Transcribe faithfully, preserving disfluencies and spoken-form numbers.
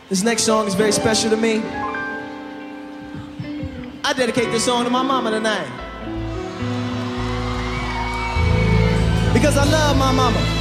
This next song is very special to me. I dedicate this song to my mama tonight. Because I love my mama.